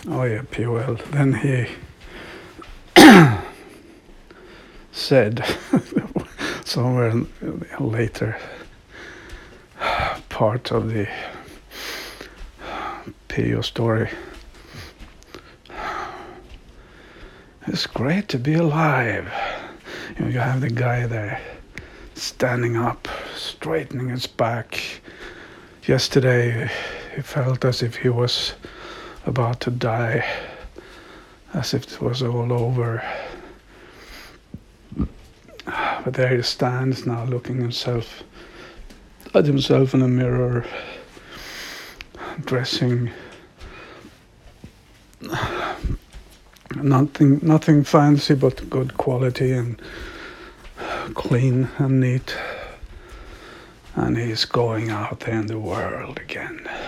Oh yeah, Puel. Then he said somewhere later part of the Pio story, it's great to be alive. You have the guy there standing up, straightening his back. Yesterday he felt as if he was about to die, as if it was all over. But there he stands now, looking at himself in a mirror, dressing nothing fancy, but good quality and clean and neat. And he's going out there in the world again.